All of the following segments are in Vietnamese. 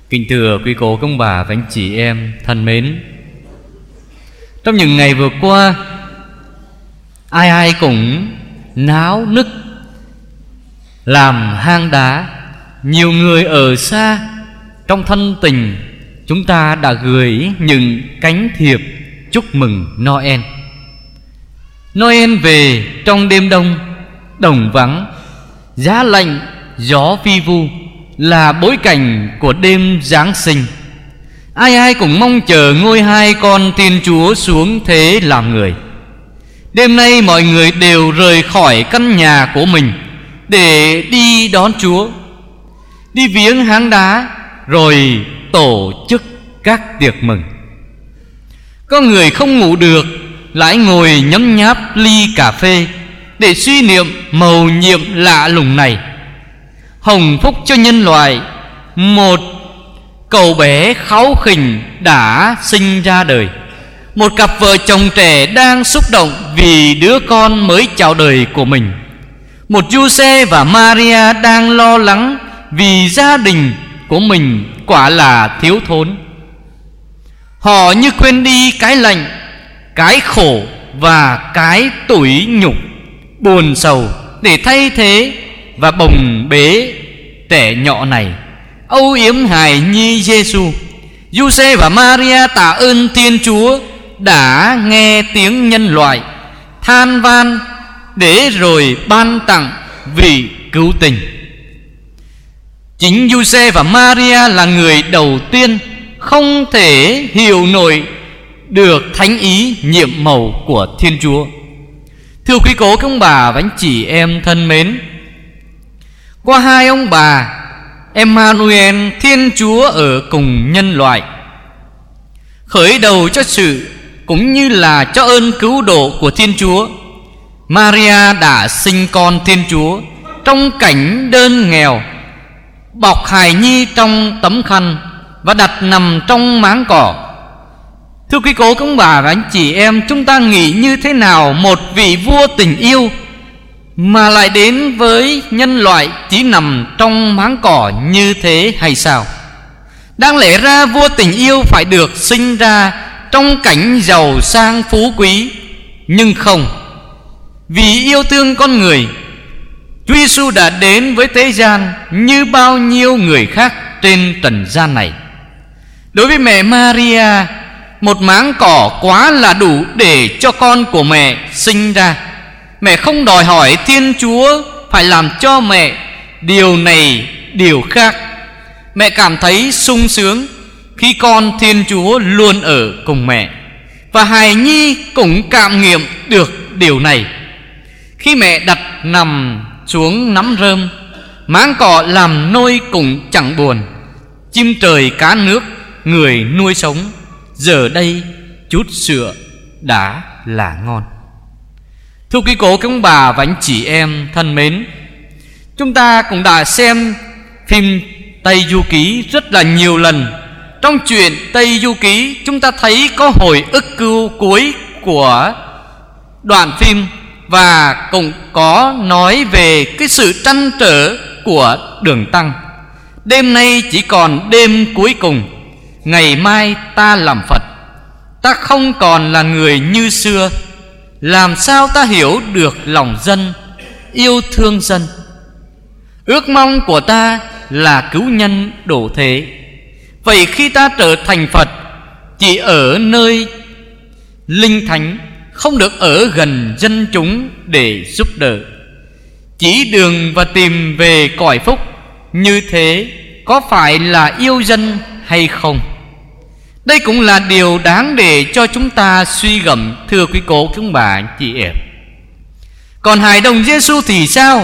Kính thưa quý cô, công bà và anh chị em thân mến, trong những ngày vừa qua, ai ai cũng náo nức làm hang đá. Nhiều người ở xa trong thân tình, chúng ta đã gửi những cánh thiệp chúc mừng Noel. Noel về trong đêm đông, đồng vắng, giá lạnh, gió vi vu là bối cảnh của đêm Giáng sinh. Ai ai cũng mong chờ ngôi hai con Thiên Chúa xuống thế làm người. Đêm nay mọi người đều rời khỏi căn nhà của mình để đi đón Chúa, đi viếng hang đá, rồi tổ chức các tiệc mừng. Có người không ngủ được, lại ngồi nhấm nháp ly cà phê để suy niệm mầu nhiệm lạ lùng này. Hồng phúc cho nhân loại, một cậu bé kháu khỉnh đã sinh ra đời. Một cặp vợ chồng trẻ đang xúc động vì đứa con mới chào đời của mình. Một Giuse và Maria đang lo lắng vì gia đình của mình quả là thiếu thốn. Họ như quên đi cái lạnh, cái khổ và cái tủi nhục, buồn sầu để thay thế và bồng bế trẻ nhỏ này, âu yếm hài nhi Giêsu. Giuse và Maria tạ ơn Thiên Chúa đã nghe tiếng nhân loại than van để rồi ban tặng vị cứu tinh. Chính Giuse và Maria là người đầu tiên không thể hiểu nổi được thánh ý nhiệm mầu của Thiên Chúa. Thưa quý cố, các ông bà và anh chị em thân mến, qua hai ông bà Emmanuel, Thiên Chúa ở cùng nhân loại, khởi đầu cho sự cũng như là cho ơn cứu độ của Thiên Chúa. Maria đã sinh con Thiên Chúa trong cảnh đơn nghèo, bọc hài nhi trong tấm khăn và đặt nằm trong máng cỏ. Thưa quý cố, các ông bà và anh chị em, chúng ta nghĩ như thế nào một vị vua tình yêu mà lại đến với nhân loại chỉ nằm trong máng cỏ như thế hay sao? Đáng lẽ ra vua tình yêu phải được sinh ra trong cảnh giàu sang phú quý, nhưng không. Vì yêu thương con người, Chúa Giêsu đã đến với thế gian như bao nhiêu người khác trên trần gian này. Đối với mẹ Maria, một máng cỏ quá là đủ để cho con của mẹ sinh ra. Mẹ không đòi hỏi Thiên Chúa phải làm cho mẹ điều này điều khác. Mẹ cảm thấy sung sướng khi con Thiên Chúa luôn ở cùng mẹ, và hài nhi cũng cảm nghiệm được điều này. Khi mẹ đặt nằm xuống nắm rơm, máng cỏ làm nôi cũng chẳng buồn. Chim trời cá nước người nuôi sống, giờ đây chút sữa đã là ngon. Thưa quý cố, các ông bà và anh chị em thân mến, chúng ta cũng đã xem phim Tây Du Ký rất là nhiều lần. Trong chuyện Tây Du Ký, chúng ta thấy có hồi ức cưu cuối của đoạn phim, và cũng có nói về cái sự trăn trở của Đường Tăng. Đêm nay chỉ còn đêm cuối cùng, ngày mai ta làm Phật. Ta không còn là người như xưa, làm sao ta hiểu được lòng dân, yêu thương dân. Ước mong của ta là cứu nhân độ thế. Vậy khi ta trở thành Phật, chỉ ở nơi linh thánh, không được ở gần dân chúng để giúp đỡ, chỉ đường và tìm về cõi phúc. Như thế có phải là yêu dân hay không? Đây cũng là điều đáng để cho chúng ta suy gẫm, thưa quý cố, các ông bà, anh chị em. Còn hài đồng Giêsu thì sao?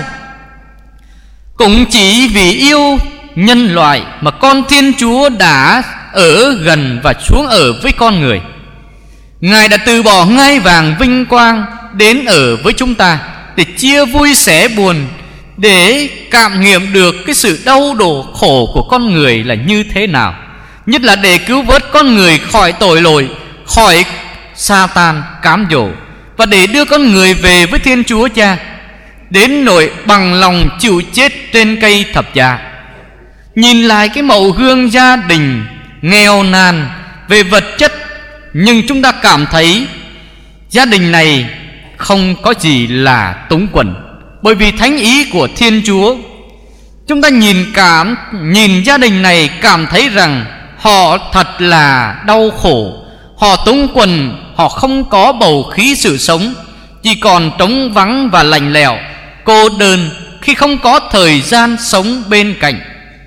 Cũng chỉ vì yêu nhân loại mà con Thiên Chúa đã ở gần và xuống ở với con người. Ngài đã từ bỏ ngai vàng vinh quang đến ở với chúng ta để chia vui sẻ buồn, để cảm nghiệm được cái sự đau khổ của con người là như thế nào, nhất là để cứu vớt con người khỏi tội lỗi, khỏi Sa-tan cám dỗ, và để đưa con người về với Thiên Chúa Cha, đến nỗi bằng lòng chịu chết trên cây thập giá. Nhìn lại cái mẫu gương gia đình nghèo nàn về vật chất, nhưng chúng ta cảm thấy gia đình này không có gì là túng quẫn, bởi vì thánh ý của Thiên Chúa. Chúng ta nhìn gia đình này cảm thấy rằng họ thật là đau khổ, họ túng quẫn, họ không có bầu khí sự sống, chỉ còn trống vắng và lạnh lẽo, cô đơn khi không có thời gian sống bên cạnh.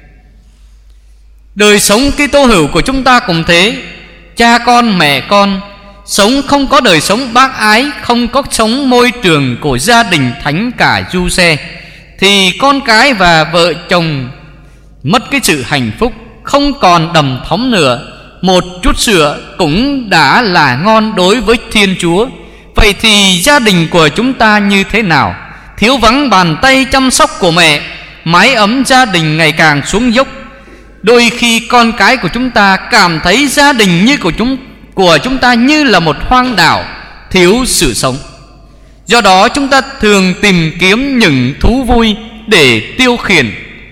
Đời sống Kitô hữu của chúng ta cũng thế. Cha con mẹ con sống không có đời sống bác ái, không có sống môi trường của gia đình thánh cả Giuse, thì con cái và vợ chồng mất cái sự hạnh phúc, không còn đầm thắm nữa. Một chút sữa cũng đã là ngon đối với Thiên Chúa. Vậy thì gia đình của chúng ta như thế nào? Thiếu vắng bàn tay chăm sóc của mẹ, mái ấm gia đình ngày càng xuống dốc. Đôi khi con cái của chúng ta cảm thấy gia đình như của chúng ta như là một hoang đảo, thiếu sự sống. Do đó chúng ta thường tìm kiếm những thú vui để tiêu khiển.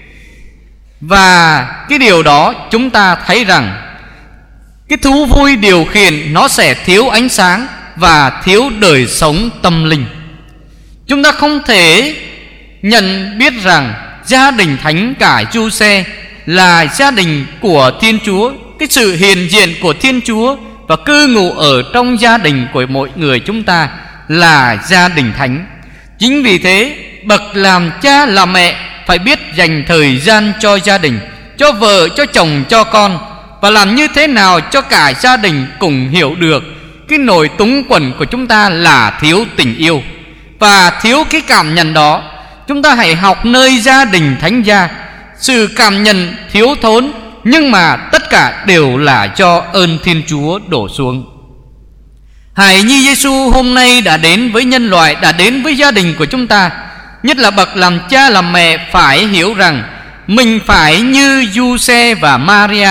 Và cái điều đó chúng ta thấy rằng cái thú vui điều khiển nó sẽ thiếu ánh sáng và thiếu đời sống tâm linh. Chúng ta không thể nhận biết rằng gia đình thánh cả Giuse là gia đình của Thiên Chúa. Cái sự hiện diện của Thiên Chúa và cư ngụ ở trong gia đình của mỗi người chúng ta là gia đình thánh. Chính vì thế, bậc làm cha làm mẹ phải biết dành thời gian cho gia đình, cho vợ, cho chồng, cho con, và làm như thế nào cho cả gia đình cùng hiểu được cái nỗi túng quẫn của chúng ta là thiếu tình yêu. Và thiếu cái cảm nhận đó, chúng ta hãy học nơi gia đình thánh gia. Sự cảm nhận thiếu thốn, nhưng mà tất cả đều là do ơn Thiên Chúa đổ xuống. Hài nhi Giêsu hôm nay đã đến với nhân loại, đã đến với gia đình của chúng ta. Nhất là bậc làm cha làm mẹ phải hiểu rằng mình phải như Giuse và Maria,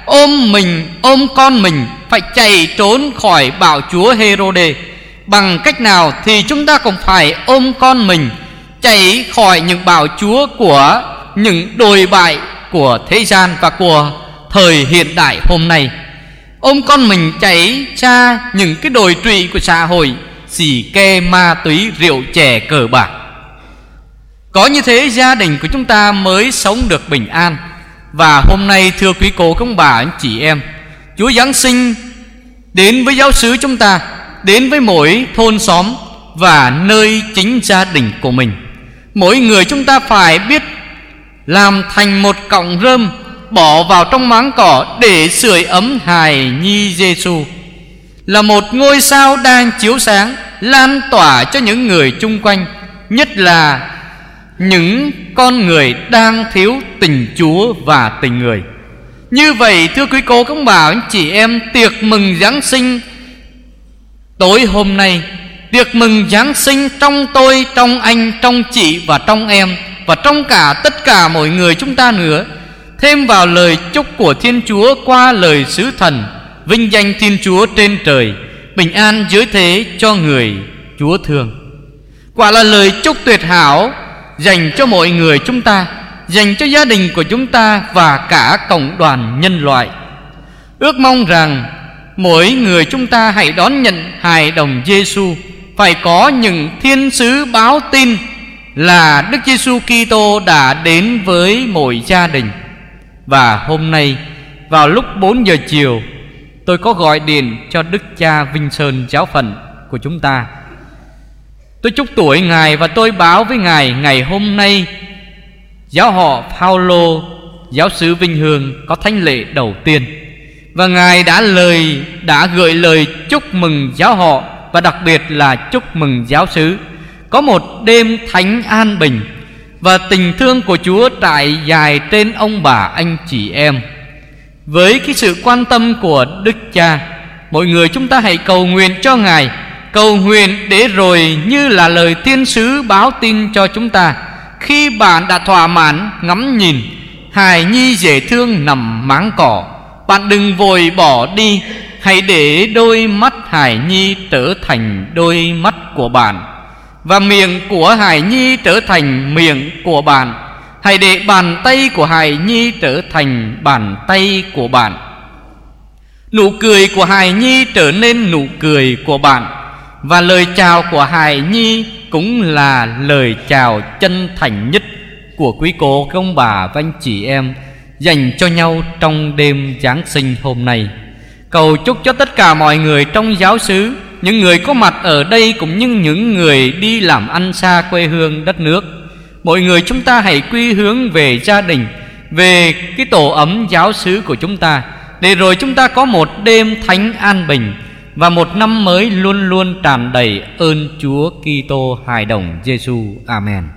ôm con mình, phải chạy trốn khỏi bạo chúa Herode. Bằng cách nào thì chúng ta cũng phải ôm con mình chạy khỏi những bạo chúa của những đồi bại của thế gian và của thời hiện đại hôm nay. Ôm con mình chạy xa những cái đồi trụy của xã hội, xì ke, ma túy, rượu chè, cờ bạc. Có như thế gia đình của chúng ta mới sống được bình an. Và hôm nay thưa quý cô, các ông bà, anh chị em, Chúa Giáng sinh đến với giáo xứ chúng ta, đến với mỗi thôn xóm và nơi chính gia đình của mình. Mỗi người chúng ta phải biết làm thành một cọng rơm, bỏ vào trong máng cỏ để sưởi ấm hài nhi Giêsu, là một ngôi sao đang chiếu sáng, lan tỏa cho những người chung quanh, nhất là những con người đang thiếu tình Chúa và tình người. Như vậy thưa quý cô, các ông bà, anh chị em, tiệc mừng Giáng sinh tối hôm nay, tiệc mừng Giáng sinh trong tôi, trong anh, trong chị và trong em, và trong cả tất cả mọi người chúng ta nữa, thêm vào lời chúc của Thiên Chúa qua lời sứ thần, vinh danh Thiên Chúa trên trời, bình an dưới thế cho người Chúa thương. Quả là lời chúc tuyệt hảo dành cho mọi người chúng ta, dành cho gia đình của chúng ta và cả cộng đoàn nhân loại. Ước mong rằng mỗi người chúng ta hãy đón nhận hài đồng Giêsu, phải có những thiên sứ báo tin là Đức Giêsu Kitô đã đến với mỗi gia đình. Và hôm nay vào lúc 4 giờ chiều, tôi có gọi điện cho Đức cha Vinh Sơn giáo phận của chúng ta. Tôi chúc tuổi Ngài và tôi báo với Ngài, ngày hôm nay giáo họ Phaolô, giáo xứ Vinh Hương có thánh lễ đầu tiên. Và Ngài đã gửi lời chúc mừng giáo họ, và đặc biệt là chúc mừng giáo xứ có một đêm thánh an bình và tình thương của Chúa trải dài trên ông bà anh chị em. Với cái sự quan tâm của Đức Cha, mọi người chúng ta hãy cầu nguyện cho Ngài, cầu nguyện để rồi như là lời thiên sứ báo tin cho chúng ta, khi bạn đã thỏa mãn ngắm nhìn hài nhi dễ thương nằm máng cỏ, bạn đừng vội bỏ đi. Hãy để đôi mắt hài nhi trở thành đôi mắt của bạn, và miệng của hài nhi trở thành miệng của bạn. Hãy để bàn tay của hài nhi trở thành bàn tay của bạn. Nụ cười của hài nhi trở nên nụ cười của bạn. Và lời chào của hài nhi cũng là lời chào chân thành nhất của quý cô, các ông bà và anh chị em dành cho nhau trong đêm Giáng sinh hôm nay. Cầu chúc cho tất cả mọi người trong giáo xứ, những người có mặt ở đây cũng như những người đi làm ăn xa quê hương đất nước, mọi người chúng ta hãy quy hướng về gia đình, về cái tổ ấm giáo xứ của chúng ta, để rồi chúng ta có một đêm thánh an bình và một năm mới luôn luôn tràn đầy ơn Chúa Kitô hài đồng Giêsu. Amen.